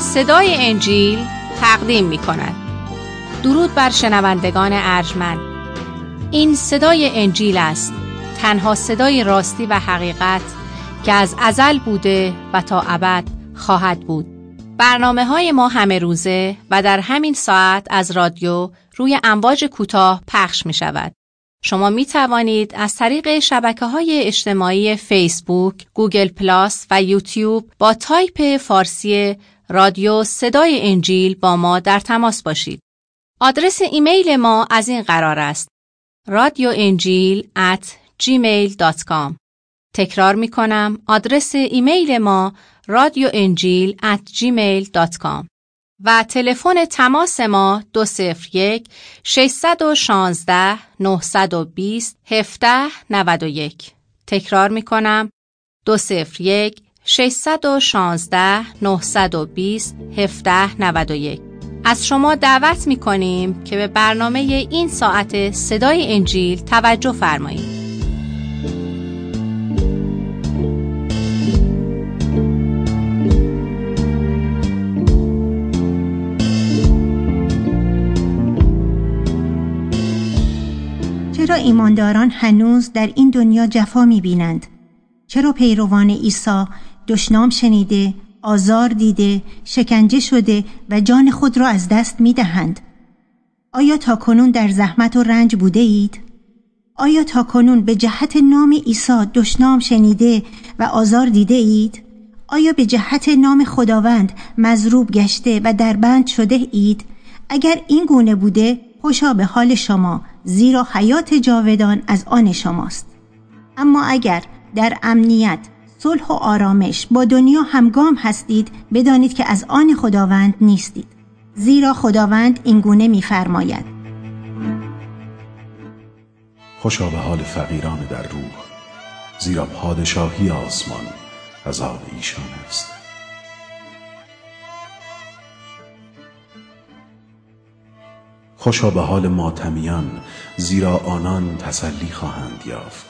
صدای انجیل تقدیم می کند. درود بر شنوندگان ارجمند. این صدای انجیل است، تنها صدای راستی و حقیقت که از ازل بوده و تا ابد خواهد بود. برنامه‌های ما همه روزه و در همین ساعت از رادیو روی امواج کوتاه پخش می شود. شما می توانید از طریق شبکه‌های اجتماعی فیسبوک، گوگل پلاس و یوتیوب با تایپ فارسی رادیو صدای انجیل با ما در تماس باشید. آدرس ایمیل ما از این قرار است: radioenjil@gmail.com. تکرار می کنم، آدرس ایمیل ما radioenjil@gmail.com و تلفن تماس ما 201-616-920-1791. تکرار می کنم، 201-616-920-1791. از شما دعوت می کنیم که به برنامه این ساعت صدای انجیل توجه فرمایید. چرا ایمانداران هنوز در این دنیا جفا می‌بینند؟ چرا پیروان عیسی دشنام شنیده، آزار دیده، شکنجه شده و جان خود را از دست می‌دهند؟ آیا تاکنون در زحمت و رنج بوده اید؟ آیا تاکنون به جهت نام عیسی دشنام شنیده و آزار دیده اید؟ آیا به جهت نام خداوند مضروب گشته و دربند شده اید؟ اگر این گونه بوده، خوشا به حال شما، زیرا حیات جاودان از آن شماست. اما اگر در امنیت، صلح و آرامش با دنیا همگام هستید، بدانید که از آن خداوند نیستید. زیرا خداوند این گونه می‌فرماید: خوشا به حال فقیران در روح، زیرا پادشاهی آسمان از آن ایشان است. خوشا به حال ماتمیان، زیرا آنان تسلی خواهند یافت.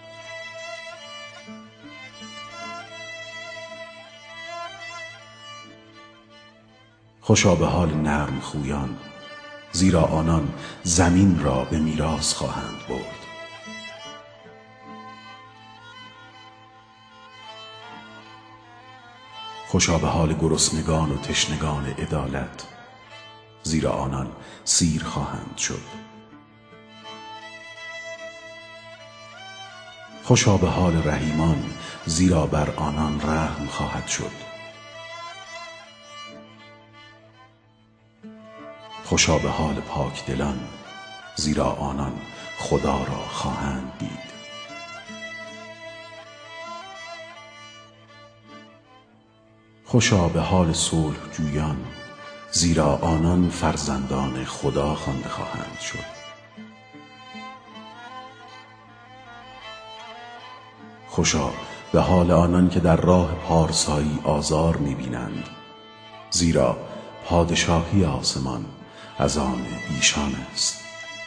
خوشا به حال نرم خویان، زیرا آنان زمین را به میراث خواهند برد. خوشا به حال گرسنگان و تشنگان عدالت، زیرا آنان سیر خواهند شد. خوشا به حال رحیمان، زیرا بر آنان رحم خواهد شد. خوشا به حال پاکدلان، زیرا آنان خدا را خواهند دید. خوشا به حال صلح جویان، زیرا آنان فرزندان خدا خوانده خواهند شد. خوشا به حال آنان که در راه پارسایی آزار می‌بینند، زیرا پادشاهی آسمان از آن ایشان است.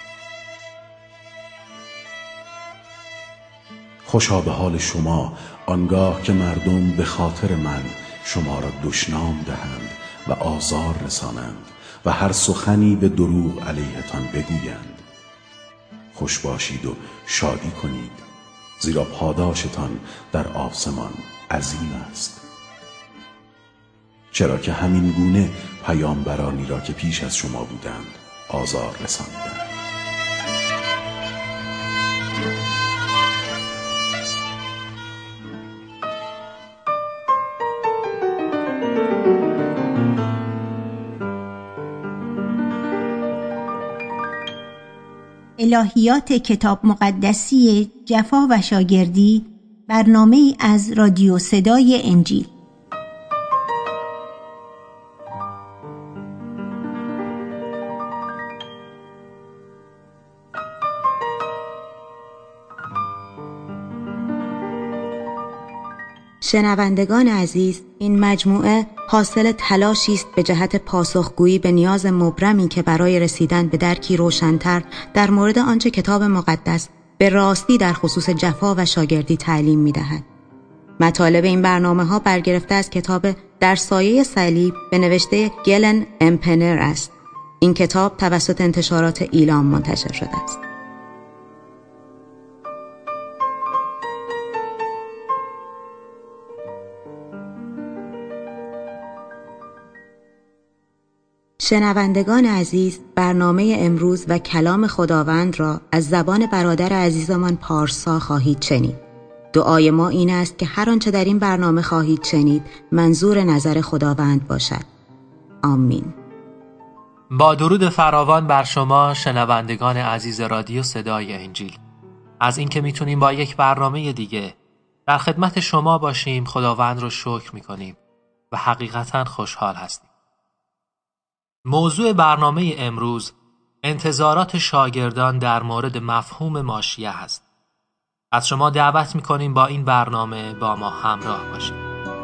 خوشا به حال شما آنگاه که مردم به خاطر من شما را دشنام دهند و آزار رسانند و هر سخنی به دروغ علیهتان بگویند. خوش باشید و شادی کنید، زیرا پاداشتان در آسمان عظیم است. چرا که همین گونه پیامبرانی را که پیش از شما بودند آزار رساندند. الهیات کتاب مقدسی جفا و شاگردی، برنامه‌ای از رادیو صدای انجیل. شنوندگان عزیز، این مجموعه حاصل تلاشی است به جهت پاسخگویی به نیاز مبرمی که برای رسیدن به درکی روشن‌تر در مورد آنچه کتاب مقدس به راستی در خصوص جفا و شاگردی تعلیم می‌دهد. مطالب این برنامه‌ها برگرفته از کتاب در سایه صلیب به نوشته گلن امپنر است. این کتاب توسط انتشارات ایلام منتشر شده است. شنوندگان عزیز، برنامه امروز و کلام خداوند را از زبان برادر عزیزمان پارسا خواهید شنید. دعای ما این است که هر آنچه در این برنامه خواهید شنید منظور نظر خداوند باشد. آمین. با درود فراوان بر شما شنوندگان عزیز رادیو صدای انجیل. از اینکه میتونیم با یک برنامه دیگه در خدمت شما باشیم خداوند رو شکر میکنیم و حقیقتاً خوشحال هستیم. موضوع برنامه امروز انتظارات شاگردان در مورد مفهوم ماشیه هست. از شما دعوت میکنیم با این برنامه با ما همراه باشید.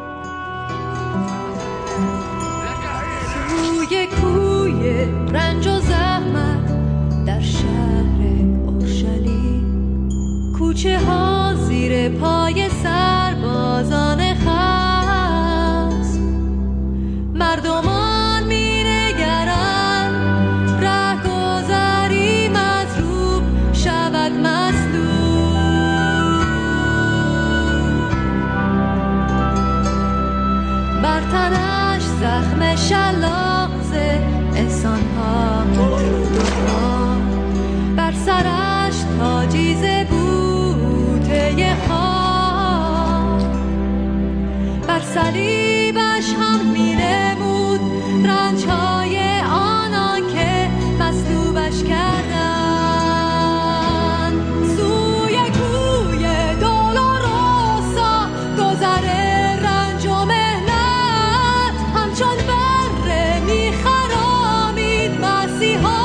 روی کوی رنج و زحمت در شهر اورشلیم، کوچه ها زیر پای سربازان خست، مردمان می نگرند رهگذری مضروب شود مسلوب، بر تنش زخم شلاق احسان‌ها مردوها، بر سرش تاجی ز بوته خاک، بر صلیبش هم می‌نمود رنج‌های آنان که مصلوبش کردند. سوی کوی دولوروسا گذر رنج و مهنت همچون بره می‌خرامید مسیحا،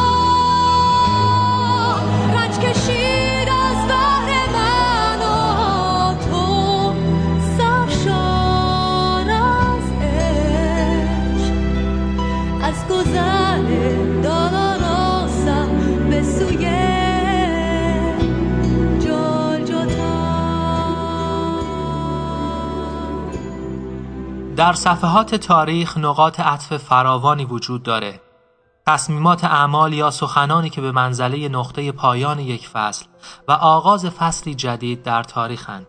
رنج کشید از بهر من و تو، سرشار از عشق، از گذر دولوروسا به سوی جلجتا. در صفحات تاریخ نقاط عطف فراوانی وجود داره. تصمیمات اعمال یا سخنانی که به منزله نقطه پایان یک فصل و آغاز فصلی جدید در تاریخند.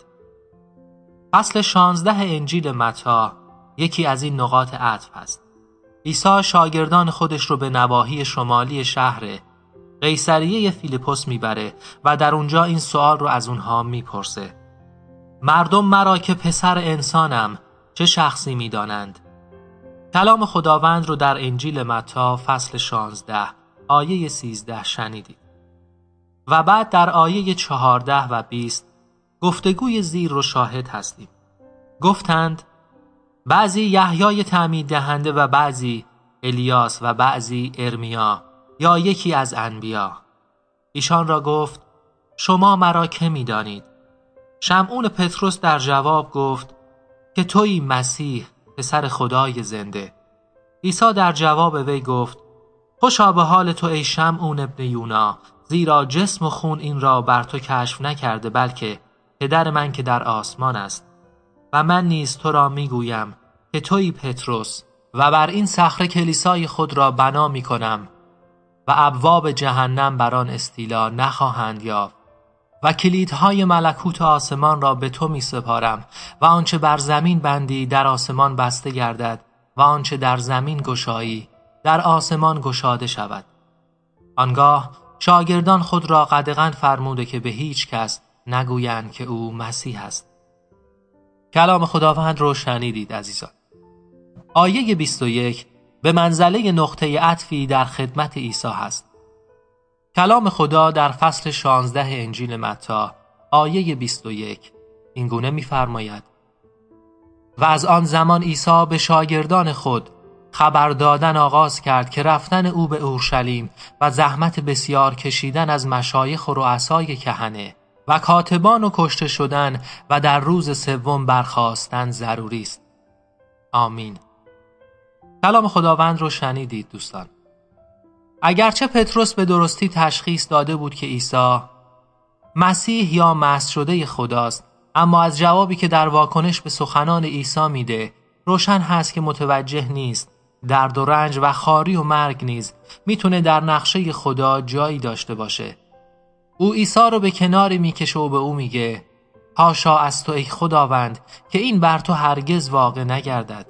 فصل 16 انجیل متی یکی از این نقاط عطف است. عیسی شاگردان خودش رو به نواحی شمالی شهر قیصریه فیلیپوس میبره و در اونجا این سوال رو از اونها میپرسه: مردم مرا که پسر انسانم چه شخصی میدانند؟ کلام خداوند رو در انجیل متی فصل 16 آیه 13 شنیدید. و بعد در آیه 14 و 20 گفتگوی زیر رو شاهد هستیم. گفتند بعضی یحیای تعمید دهنده و بعضی الیاس و بعضی ارمیا یا یکی از انبیا. ایشان را گفت شما مرا که می‌دانید؟ شمعون پطرس در جواب گفت که تویی مسیح پسر خدای زنده. عیسی در جواب وی گفت خوشا به حال تو ای شمعون ابن یونا، زیرا جسم و خون این را بر تو کشف نکرده بلکه پدر من که در آسمان است. و من نیز تو را میگویم که تویی پطرس و بر این صخره کلیسای خود را بنا میکنم و ابواب جهنم بر آن استیلا نخواهند یافت. و کلیدهای ملکوت آسمان را به تو می سپارم و آنچه بر زمین بندی در آسمان بسته گردد و آنچه در زمین گشایی در آسمان گشاده شود. آنگاه شاگردان خود را قدغن فرموده که به هیچ کس نگویند که او مسیح است. کلام خداوند رو شنیدید عزیزان. آیه 21 به منزله نقطه عطفی در خدمت عیسی هست. کلام خدا در فصل 16 انجیل متی آیه 21 این گونه می‌فرماید: و از آن زمان عیسی به شاگردان خود خبر دادن آغاز کرد که رفتن او به اورشلیم و زحمت بسیار کشیدن از مشایخ و رؤسای کهنه و کاتبان و کشته شدن و در روز سوم برخاستن ضروری است. آمین. کلام خداوند رو شنیدید دوستان. اگرچه پطرس به درستی تشخیص داده بود که عیسی مسیح یا مسح شده خداست اما از جوابی که در واکنش به سخنان عیسی میده روشن هست که متوجه نیست درد و رنج و خواری و مرگ نیز میتونه در نقشه خدا جایی داشته باشه. او عیسی رو به کناری میکشه و به او میگه حاشا از تو ای خداوند که این بر تو هرگز واقع نگردد.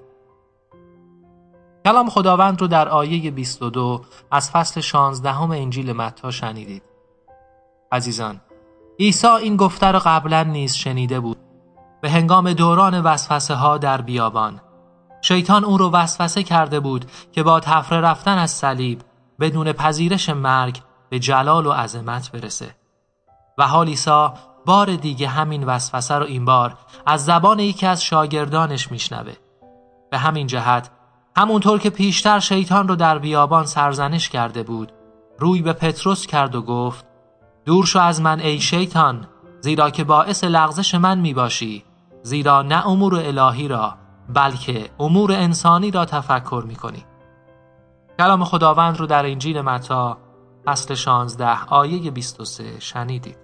کلام خداوند رو در آیه 22 از فصل 16 انجیل متی شنیدید. عزیزان، عیسی این گفته رو قبلا نیز شنیده بود. به هنگام دوران وسوسه ها در بیابان شیطان او رو وسوسه کرده بود که با تفره رفتن از صلیب بدون پذیرش مرگ به جلال و عظمت برسه. و حال عیسی بار دیگه همین وسوسه رو این بار از زبان یکی از شاگردانش میشنوه. به همین جهت همونطور که پیشتر شیطان رو در بیابان سرزنش کرده بود، روی به پتروس کرد و گفت دور شو از من ای شیطان، زیرا که باعث لغزش من میباشی، زیرا نه امور الهی را بلکه امور انسانی را تفکر میکنی. کلام خداوند رو در انجیل متی فصل 16 آیه 23 شنیدید.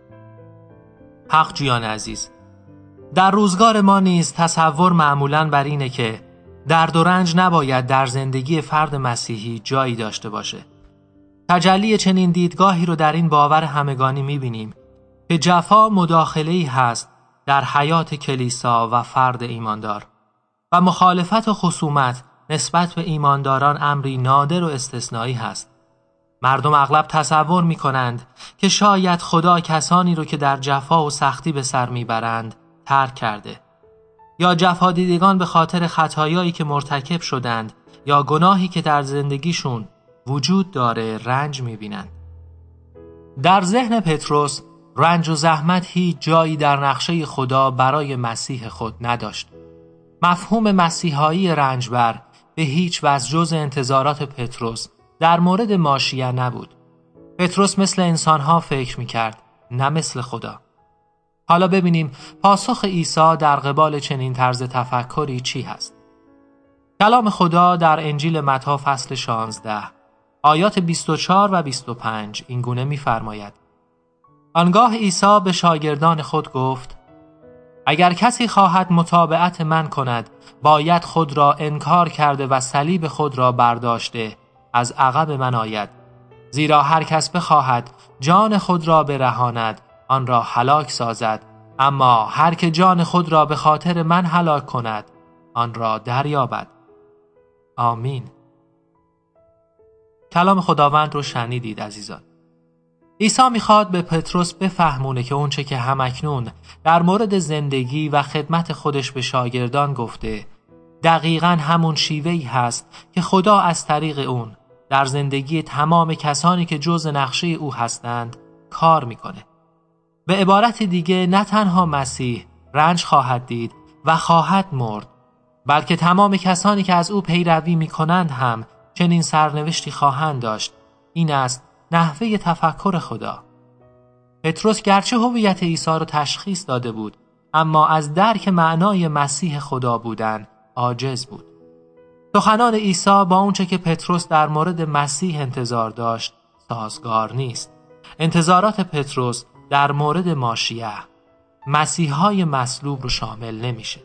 حق جویان عزیز، در روزگار ما نیز تصور معمولاً بر اینه که درد و رنج نباید در زندگی فرد مسیحی جایی داشته باشه. تجلی چنین دیدگاهی رو در این باور همگانی می‌بینیم که جفا مداخله‌ای هست در حیات کلیسا و فرد ایماندار و مخالفت و خصومت نسبت به ایمانداران امری نادر و استثنایی هست. مردم اغلب تصور می‌کنند که شاید خدا کسانی رو که در جفا و سختی به سر میبرند ترک کرده، یا جفا دیدگان به خاطر خطایایی که مرتکب شدند یا گناهی که در زندگیشون وجود داره رنج میبینند. در ذهن پتروس رنج و زحمت هیچ جایی در نقشه خدا برای مسیح خود نداشت. مفهوم مسیحایی رنجبر به هیچ وجه جز انتظارات پتروس در مورد ماشیه نبود. پتروس مثل انسانها فکر میکرد، نه مثل خدا. حالا ببینیم پاسخ عیسی در قبال چنین طرز تفکری چی هست. کلام خدا در انجیل متی فصل 16 آیات 24 و 25 این گونه می‌فرماید: آنگاه عیسی به شاگردان خود گفت اگر کسی خواهد متابعت من کند باید خود را انکار کرده و صلیب خود را برداشته از عقب من آید، زیرا هر کس بخواهد جان خود را برهاند آن را هلاک سازد، اما هر که جان خود را به خاطر من هلاک کند آن را دریابد. آمین. کلام خداوند رو شنیدید عزیزان. عیسی میخواد به پتروس بفهمونه که اونچه که همکنون در مورد زندگی و خدمت خودش به شاگردان گفته دقیقاً همون شیوهی هست که خدا از طریق اون در زندگی تمام کسانی که جزء نقشه او هستند کار میکنه. به عبارت دیگه نه تنها مسیح رنج خواهد دید و خواهد مرد، بلکه تمام کسانی که از او پیروی میکنند هم چنین سرنوشتی خواهند داشت. این است نحوه تفکر خدا. پتروس گرچه هویت عیسی را تشخیص داده بود، اما از درک معنای مسیح خدا بودن عاجز بود. سخنان عیسی با اونچه که پتروس در مورد مسیح انتظار داشت سازگار نیست. انتظارات پتروس در مورد ماشیه، مسیحای مصلوب رو شامل نمیشه.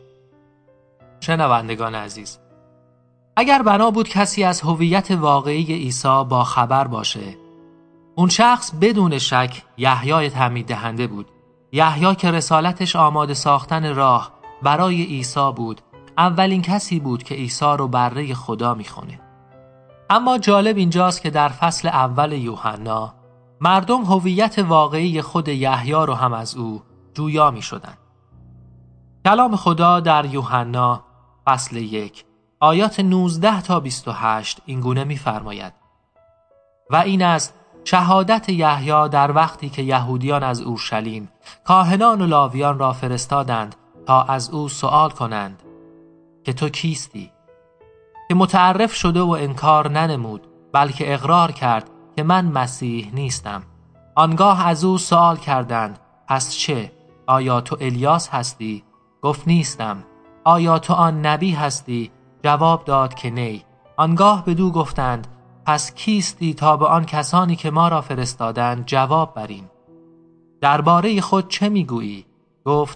شنوندگان عزیز، اگر بنا بود کسی از هویت واقعی عیسی با خبر باشه، اون شخص بدون شک یحیای تعمید دهنده بود. یحیی که رسالتش آماده ساختن راه برای عیسی بود، اولین کسی بود که عیسی رو بره خدا میخونه. اما جالب اینجاست که در فصل اول یوحنا مردم هویت واقعی خود یحیی رو هم از او جویا میشدند. کلام خدا در یوحنا فصل 1 آیات 19 تا 28 این گونه می‌فرماید: و این است شهادت یحیی در وقتی که یهودیان از اورشلیم کاهنان و لاویان را فرستادند تا از او سؤال کنند که تو کیستی؟ که متعرف شده و انکار ننمود، بلکه اقرار کرد که من مسیح نیستم. آنگاه از او سؤال کردند پس چه؟ آیا تو الیاس هستی؟ گفت نیستم. آیا تو آن نبی هستی؟ جواب داد که نی. آنگاه بدو گفتند پس کیستی تا به آن کسانی که ما را فرستادند جواب بریم. درباره خود چه میگویی؟ گفت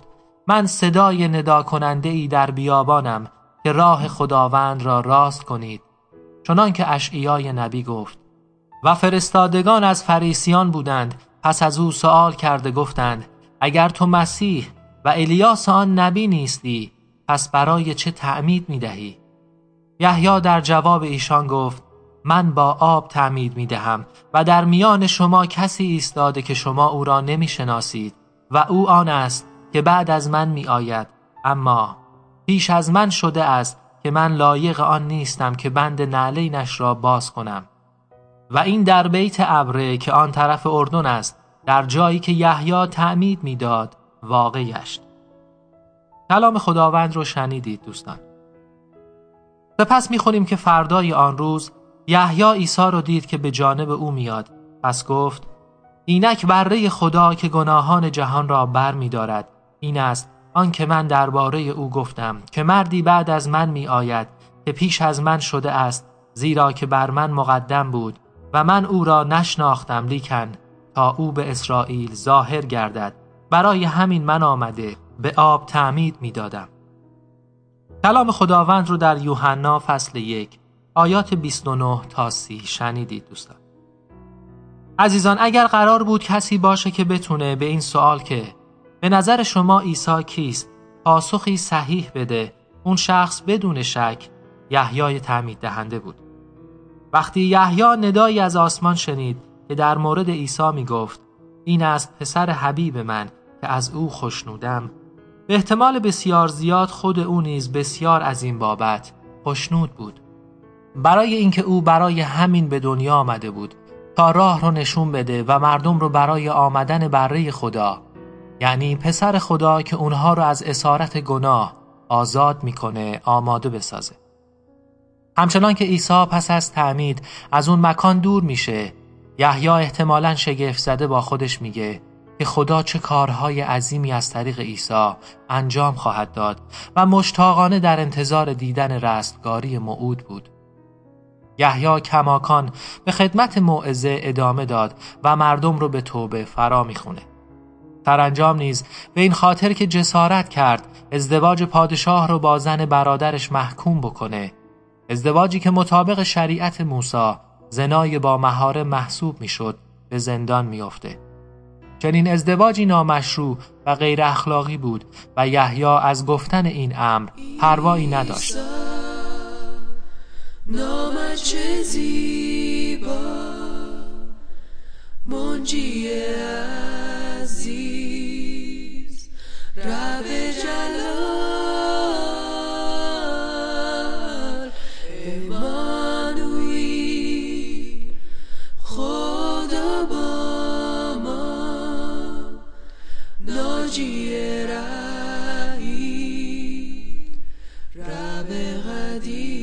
من صدای ندا کننده ای در بیابانم که راه خداوند را راست کنید. چنان که اشعیای نبی گفت. و فرستادگان از فریسیان بودند. پس از او سؤال کرده گفتند اگر تو مسیح و الیاس آن نبی نیستی پس برای چه تعمید می دهی؟ یحیی در جواب ایشان گفت من با آب تعمید می دهم و در میان شما کسی ایستاده که شما او را نمی شناسید و او آن است که بعد از من می آید، اما پیش از من شده است که من لایق آن نیستم که بند نعلینش را باز کنم. و این در بیت ابره که آن طرف اردن است، در جایی که یحیی تعمید می داد واقع گشت. کلام خداوند رو شنیدید دوستان. سپس می خونیم که فردای آن روز یحیی عیسی رو دید که به جانب او میاد. پس گفت اینک بره خدا که گناهان جهان را بر می دارد. این است آن که من درباره او گفتم که مردی بعد از من می آید که پیش از من شده است، زیرا که بر من مقدم بود و من او را نشناختم، لیکن تا او به اسرائیل ظاهر گردد برای همین من آمده به آب تعمید می دادم. کلام خداوند رو در یوحنا فصل 1 آیات 29 تا 30 شنیدید دوستان. عزیزان، اگر قرار بود کسی باشه که بتونه به این سوال که به نظر شما عیسی کیست پاسخی صحیح بده، اون شخص بدون شک یحیی تعمید دهنده بود. وقتی یحیی ندایی از آسمان شنید که در مورد عیسی می گفت این است پسر حبیب من که از او خوشنودم، به احتمال بسیار زیاد خود او نیز بسیار از این بابت خوشنود بود. برای اینکه او برای همین به دنیا آمده بود تا راه رو نشون بده و مردم رو برای آمدن بره خدا، یعنی پسر خدا که اونها رو از اسارت گناه آزاد میکنه، آماده بسازه. همچنان که عیسی پس از تعمید از اون مکان دور میشه، یحیی احتمالاً شگفت زده با خودش میگه که خدا چه کارهای عظیمی از طریق عیسی انجام خواهد داد و مشتاقانه در انتظار دیدن رستگاری موعود بود. یحیی کماکان به خدمت موعظه ادامه داد و مردم رو به توبه فرا میخونه. سرانجام نیز به این خاطر که جسارت کرد ازدواج پادشاه رو با زن برادرش محکوم بکنه، ازدواجی که مطابق شریعت موسی زنای با محارم محسوب میشد، به زندان میافته. چنین ازدواجی نامشروع و غیر اخلاقی بود و یحیی از گفتن این امر پروایی نداشت. نامت چه زیبا، منجی عزیز، رب جلال، امانوئیل، خدا با ما، ناجی رحیم، رب قدیر.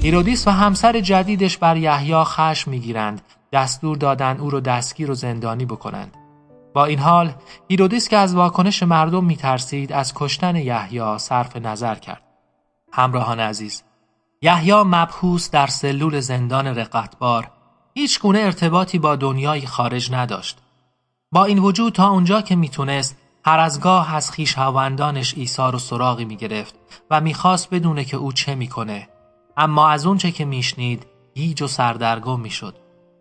هیرودیس و همسر جدیدش بر یحیی خشم میگیرند، دستور دادند او رو دستگیر و زندانی بکنند. با این حال هیرودیس که از واکنش مردم میترسید از کشتن یحیی صرف نظر کرد. همراهان عزیز، یحیی مبحوث در سلول زندان رقتبار هیچ گونه ارتباطی با دنیای خارج نداشت. با این وجود تا اونجا که میتونست هر از گاه از خویشاوندانش عیسی رو سراغی میگرفت و میخواست بدونه که او چه میکنه، اما از اون چه که میشنید گیج و سردرگم میشد.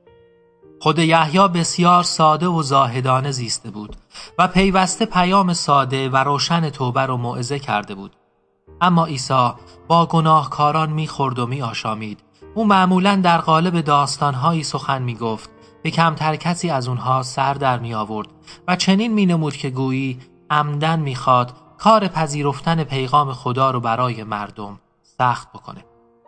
خود یحیی بسیار ساده و زاهدانه زیسته بود و پیوسته پیام ساده و روشن توبه رو موعظه کرده بود. اما عیسی با گناهکاران میخورد و میآشامید. او معمولاً در قالب داستانهایی سخن میگفت که کمتر کسی از اونها سر در می آورد و چنین می نمود که گویی عمدن میخواد کار پذیرفتن پیغام خدا رو برای مردم سخت بکنه.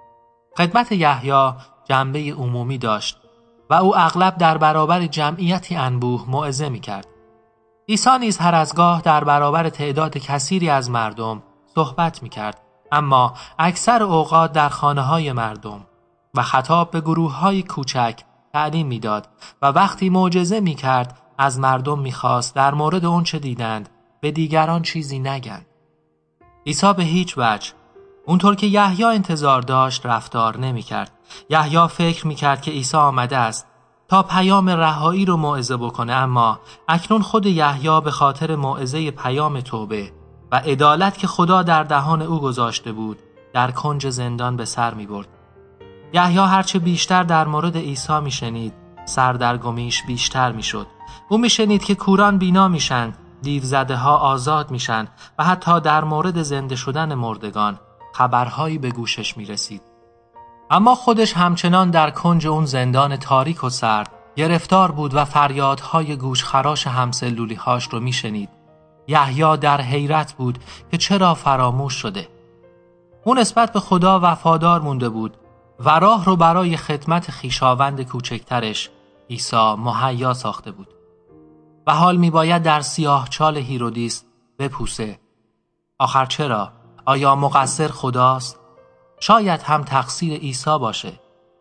خدمت یحیی جنبه عمومی داشت و او اغلب در برابر جمعیتی انبوه موعظه میکرد. عیسی نیز هر از گاه در برابر تعداد کثیری از مردم صحبت میکرد، اما اکثر اوقات در خانه‌های مردم و خطاب به گروه‌های کوچک تعلیم میداد و وقتی معجزه میکرد از مردم میخواست در مورد اون چه دیدند به دیگران چیزی نگن. عیسی به هیچ وجه اونطور که یحیی انتظار داشت رفتار نمیکرد. یحیی فکر میکرد که عیسی آمده است تا پیام رهایی رو موعظه بکنه، اما اکنون خود یحیی به خاطر موعظه پیام توبه و عدالت که خدا در دهان او گذاشته بود در کنج زندان به سر میبرد. یحیی هرچه بیشتر در مورد عیسی میشنید سردرگمیش بیشتر میشد. او میشنید که کوران بینا میشن، دیوزده ها آزاد میشن و حتی در مورد زنده شدن مردگان خبرهایی به گوشش میرسید. اما خودش همچنان در کنج اون زندان تاریک و سرد گرفتار بود و فریادهای گوشخراش همسلولی‌هاش رو میشنید. یحیی در حیرت بود که چرا فراموش شده. اون نسبت به خدا وفادار مونده بود و راه رو برای خدمت خویشاوند کوچکترش عیسی مهیا ساخته بود و حال میباید در سیاهچال هیرودیس بپوسه. آخر چرا؟ آیا مقصر خداست؟ شاید هم تقصیر عیسی باشه.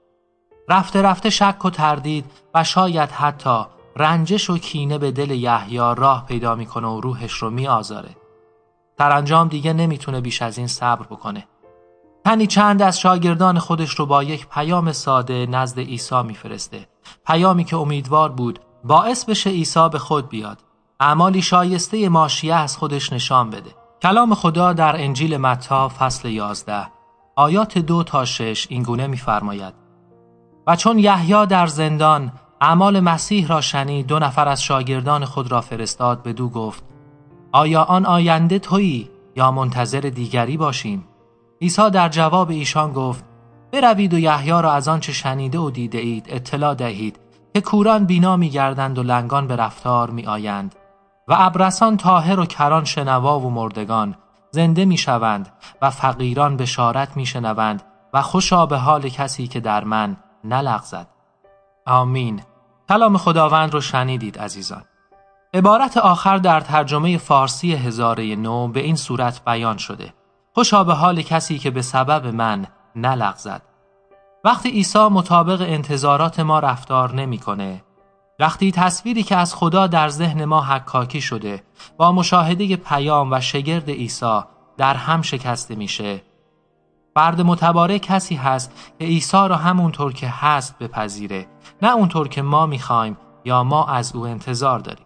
رفته رفته شک و تردید و شاید حتی رنجش و کینه به دل یحیی راه پیدا میکنه و روحش رو میآزاره. سرانجام دیگه نمیتونه بیش از این صبر بکنه. تنی چند از شاگردان خودش رو با یک پیام ساده نزد عیسی میفرسته. پیامی که امیدوار بود باعث بشه عیسی به خود بیاد، اعمالی شایسته ماشیه از خودش نشان بده. کلام خدا در انجیل متی فصل 11 آیات 2 تا 6 اینگونه می‌فرماید: و چون یحیی در زندان اعمال مسیح را شنید، 2 نفر از شاگردان خود را فرستاد. بدو گفت: آیا آن آینده تویی یا منتظر دیگری باشیم؟ عیسی در جواب ایشان گفت: بروید و یحیی را از آنچه شنیده و دیده اید اطلاع دهید که کوران بینا می‌گردند و لنگان به رفتار می‌آیند و ابرسان طاهر و کران شنوا و مردگان زنده می‌شوند و فقیران بشارت می‌شنوند و خوشا به حال کسی که در من نلغزد. آمین. کلام خداوند رو شنیدید عزیزان. عبارت آخر در ترجمه فارسی هزاره نو به این صورت بیان شده: خوشا به حال کسی که به سبب من نلغزد. وقتی عیسی مطابق انتظارات ما رفتار نمی‌کنه، وقتی تصویری که از خدا در ذهن ما حکاکی شده با مشاهده پیام و شگرد عیسی در هم شکسته میشه، فرد متبارک کسی هست که عیسی را همونطور که هست بپذیره، نه اونطور که ما میخوایم یا ما از او انتظار داریم.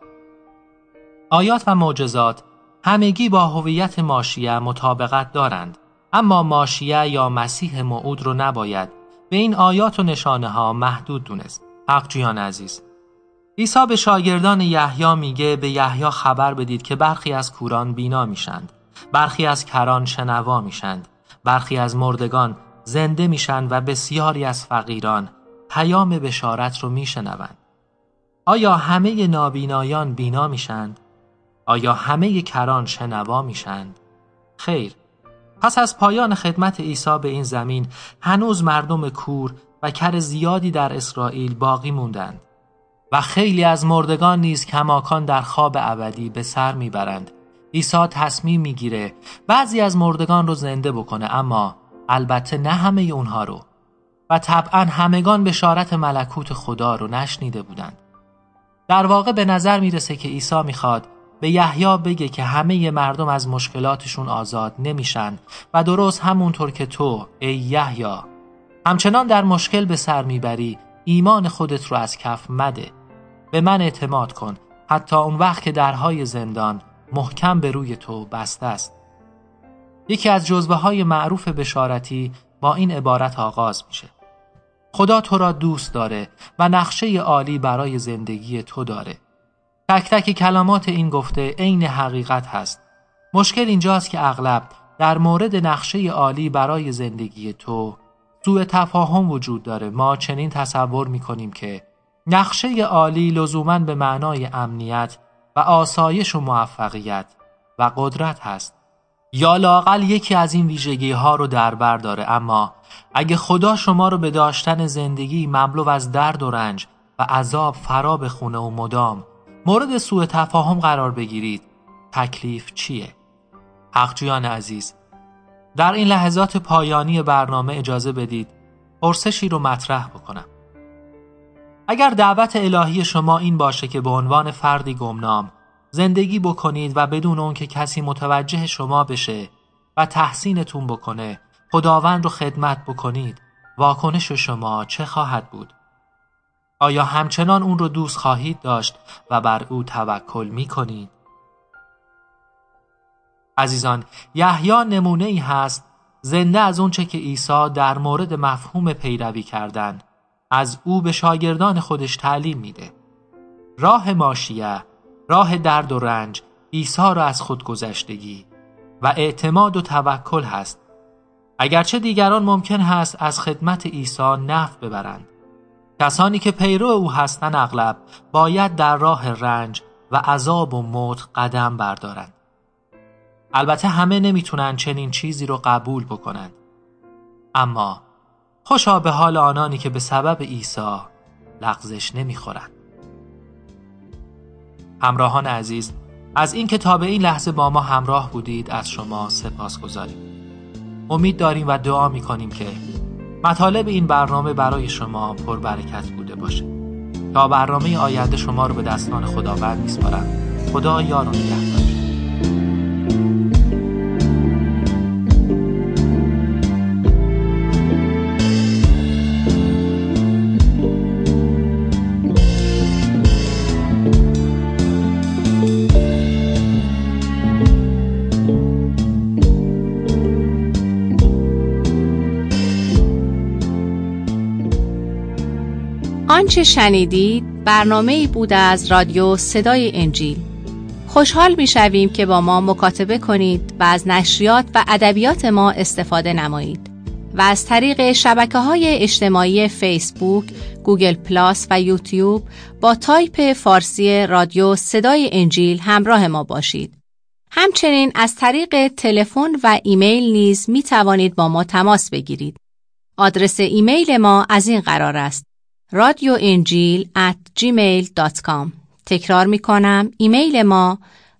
آیات و معجزات همگی با هویت ماشیه مطابقت دارند، اما ماشیه یا مسیح موعود رو نباید به این آیات و نشانه ها محدود دونست. حقجویان عزیز، عیسی به شاگردان یحیی میگه به یحیی خبر بدید که برخی از کوران بینا میشند، برخی از کران شنوا میشند، برخی از مردگان زنده میشن و بسیاری از فقیران پیام بشارت رو میشنوند. آیا همه نابینایان بینا میشند؟ آیا همه کران شنوا میشند؟ خیر. پس از پایان خدمت عیسی به این زمین هنوز مردم کور و کر زیادی در اسرائیل باقی موندند و خیلی از مردگان نیز کماکان در خواب ابدی به سر میبرند. عیسی تصمیم میگیره بعضی از مردگان رو زنده بکنه، اما البته نه همه اونها رو. و طبعا همگان بشارت ملکوت خدا رو نشنیده بودند. در واقع به نظر میرسه که عیسی میخواد به یحیی بگه که همه مردم از مشکلاتشون آزاد نمیشن و درست همونطور که تو ای یحیی همچنان در مشکل به سر میبری، ایمان خودت رو از کف مده. به من اعتماد کن حتی اون وقت که درهای زندان محکم به روی تو بسته است. یکی از جزوه‌های معروف بشارتی با این عبارت آغاز میشه: خدا تو را دوست داره و نقشه عالی برای زندگی تو داره. تک تک کلمات این گفته عین حقیقت هست. مشکل اینجاست که اغلب در مورد نقشه عالی برای زندگی تو سوء تفاهم وجود داره. ما چنین تصور میکنیم که نقشه عالی لزوماً به معنای امنیت و آسایش و موفقیت و قدرت هست، یا لااقل یکی از این ویژگی ها رو در بر داره. اما اگه خدا شما رو به داشتن زندگی مملو از درد و رنج و عذاب فرا بخونه و مدام مورد سوء تفاهم قرار بگیرید، تکلیف چیه؟ حقجویان عزیز، در این لحظات پایانی برنامه اجازه بدید پرسشی رو مطرح بکنم. اگر دعوت الهی شما این باشه که به عنوان فردی گمنام زندگی بکنید و بدون اون که کسی متوجه شما بشه و تحسینتون بکنه خداوند رو خدمت بکنید، واکنش شما چه خواهد بود؟ آیا همچنان اون رو دوست خواهید داشت و بر او توکل میکنید؟ عزیزان، یحیی نمونه ای هست زنده از اون چه که عیسی در مورد مفهوم پیروی کردن از او به شاگردان خودش تعلیم میده. راه ماشیه، راه درد و رنج، عیسی را از خودگذشتگی و اعتماد و توکل هست. اگرچه دیگران ممکن هست از خدمت عیسی نفع ببرند، کسانی که پیرو او هستند اغلب باید در راه رنج و عذاب و موت قدم بردارند. البته همه نمیتونن چنین چیزی رو قبول بکنند، اما خوشا به حال آنانی که به سبب عیسی لغزش نمیخورند. همراهان عزیز، از این که تا به این لحظه با ما همراه بودید از شما سپاسگزاریم. امید داریم و دعا میکنیم که مطالب این برنامه برای شما پربرکت بوده باشه. تا برنامه آینده شما رو به دستان خداوند میسپارم. خدا یار و نگهدار. آنچه شنیدید برنامه‌ای بود از رادیو صدای انجیل. خوشحال می‌شویم که با ما مکاتبه کنید و از نشریات و ادبیات ما استفاده نمایید و از طریق شبکه‌های اجتماعی فیسبوک، گوگل پلاس و یوتیوب با تایپ فارسی رادیو صدای انجیل همراه ما باشید. همچنین از طریق تلفن و ایمیل نیز می‌توانید با ما تماس بگیرید. آدرس ایمیل ما از این قرار است: radioenjil@gmail.com. تکرار می کنم، ایمیل ما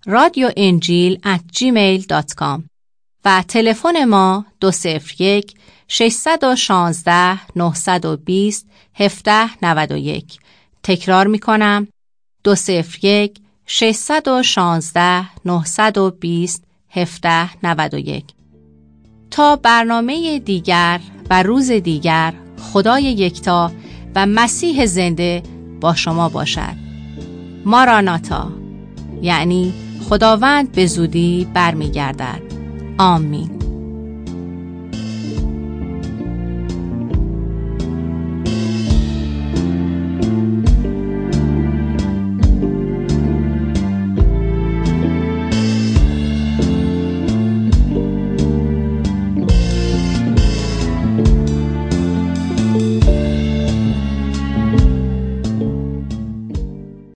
radioenjil@gmail.com و تلفن ما 201-616-920-1791. تکرار می کنم، 201-616-920-1791. تا برنامه دیگر و روز دیگر، خدای یکتا و مسیح زنده با شما باشد. ماراناتا، یعنی خداوند به زودی برمیگردد. آمین.